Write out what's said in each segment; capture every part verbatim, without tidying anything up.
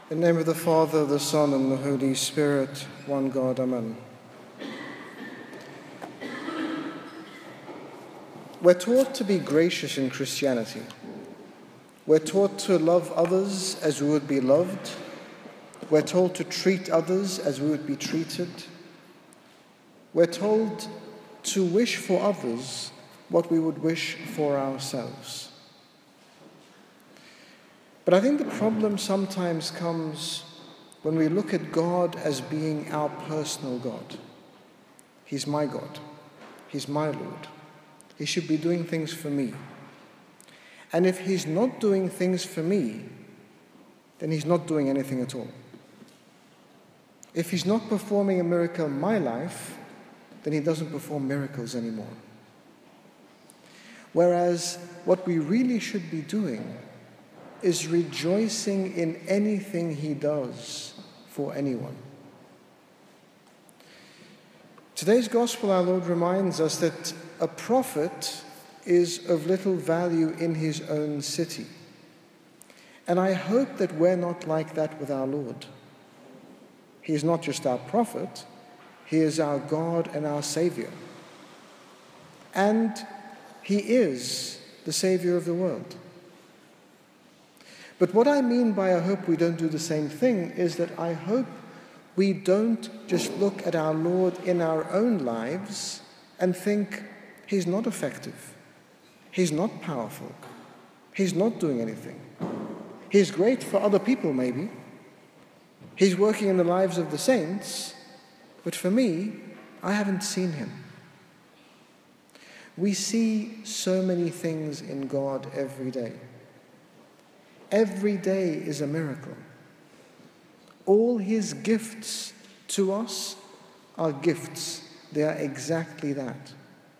In the name of the Father, the Son, and the Holy Spirit, one God, Amen. We're taught to be gracious in Christianity. We're taught to love others as we would be loved. We're told to treat others as we would be treated. We're told to wish for others what we would wish for ourselves. But I think the problem sometimes comes when we look at God as being our personal God. He's my God. He's my Lord. He should be doing things for me. And if he's not doing things for me, then he's not doing anything at all. If he's not performing a miracle in my life, then he doesn't perform miracles anymore. Whereas what we really should be doing is rejoicing in anything he does for anyone. Today's gospel, our Lord reminds us that a prophet is of little value in his own city. And I hope that we're not like that with our Lord. He is not just our prophet, he is our God and our Savior. And he is the Savior of the world. But what I mean by I hope we don't do the same thing is that I hope we don't just look at our Lord in our own lives and think he's not effective, he's not powerful, he's not doing anything. He's great for other people maybe, he's working in the lives of the saints, but for me, I haven't seen him. We see so many things in God every day. Every day is a miracle. All his gifts to us are gifts. They are exactly that.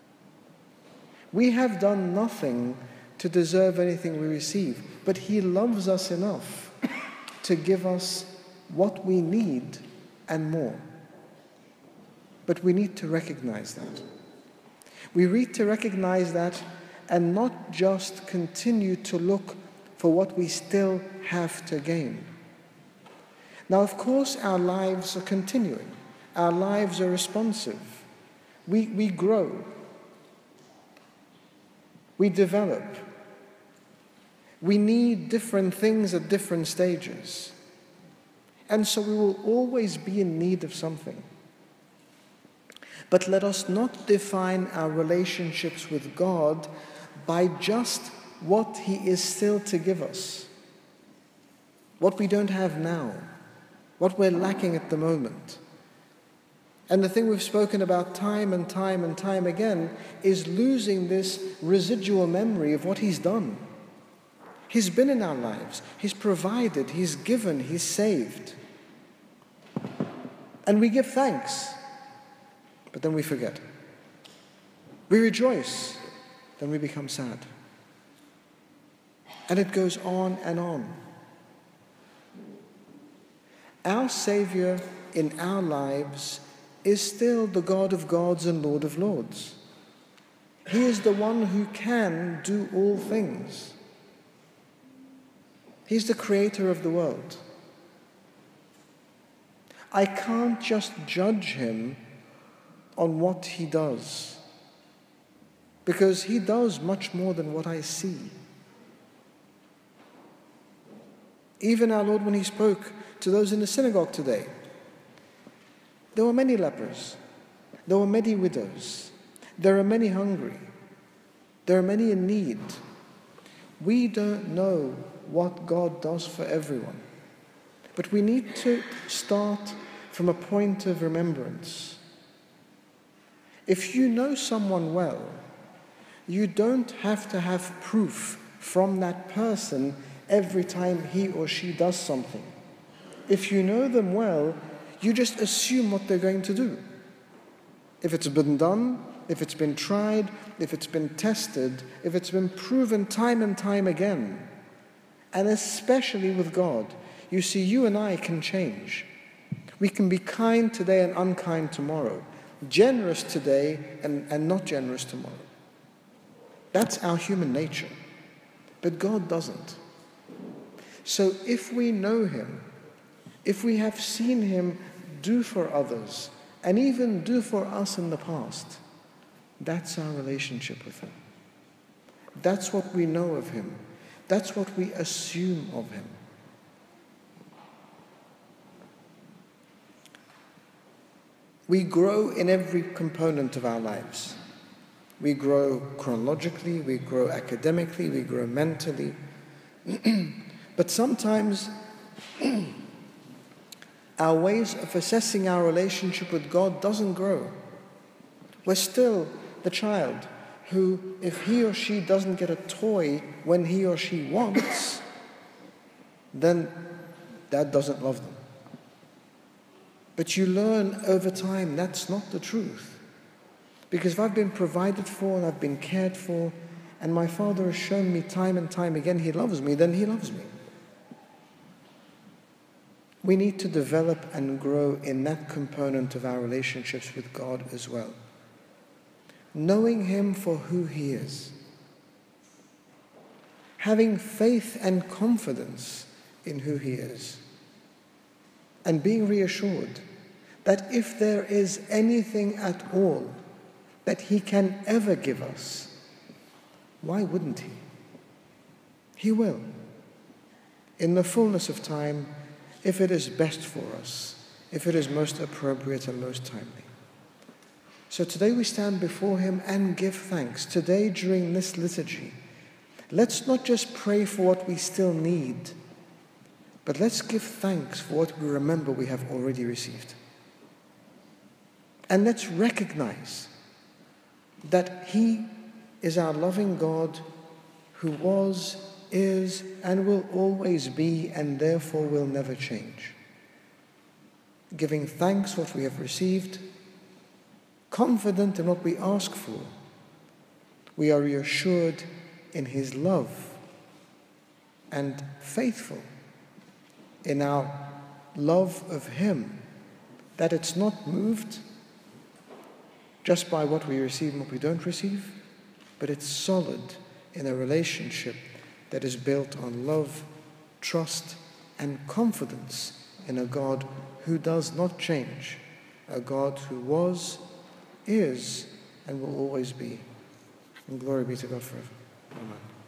We have done nothing to deserve anything we receive, but he loves us enough to give us what we need and more. But we need to recognize that. We need to recognize that and not just continue to look for what we still have to gain. Now, of course, our lives are continuing. Our lives are responsive. We, we grow. We develop. We need different things at different stages. And so we will always be in need of something. But let us not define our relationships with God by just what he is still to give us, what we don't have now, what we're lacking at the moment. And the thing we've spoken about time and time and time again is losing this residual memory of what he's done. He's been in our lives, he's provided, he's given, he's saved. And we give thanks, but then we forget. We rejoice, then we become sad. And it goes on and on. Our Savior in our lives is still the God of gods and Lord of lords. He is the one who can do all things. He's the creator of the world. I can't just judge him on what he does, because he does much more than what I see. Even our Lord, when he spoke to those in the synagogue today, there were many lepers, there were many widows, there are many hungry, there are many in need. We don't know what God does for everyone, but we need to start from a point of remembrance. If you know someone well, you don't have to have proof from that person every time he or she does something. If you know them well, you just assume what they're going to do. If it's been done, if it's been tried, if it's been tested, if it's been proven time and time again, and especially with God, you see, you and I can change. We can be kind today and unkind tomorrow, generous today and, and not generous tomorrow. That's our human nature. But God doesn't. So if we know him if we have seen him do for others and even do for us in the past, that's our relationship with him. That's what we know of him. That's what we assume of him. We grow in every component of our lives. We grow chronologically, we grow academically, we grow mentally. But sometimes our ways of assessing our relationship with God doesn't grow. We're still the child who, if he or she doesn't get a toy when he or she wants, then dad doesn't love them. But you learn over time that's not the truth. Because if I've been provided for and I've been cared for, and my Father has shown me time and time again he loves me, then he loves me. We need to develop and grow in that component of our relationships with God as well. Knowing him for who he is. Having faith and confidence in who he is. And being reassured that if there is anything at all that he can ever give us, why wouldn't he? He will. In the fullness of time, if it is best for us, if it is most appropriate and most timely. So today we stand before him and give thanks. Today, during this liturgy, let's not just pray for what we still need, but let's give thanks for what we remember we have already received. And let's recognize that he is our loving God who was, is, and will always be, and therefore will never change. Giving thanks for what we have received, confident in what we ask for, we are reassured in his love, and faithful in our love of him, that it's not moved just by what we receive and what we don't receive, but it's solid in a relationship that is built on love, trust, and confidence in a God who does not change, a God who was, is, and will always be. And glory be to God forever. Amen.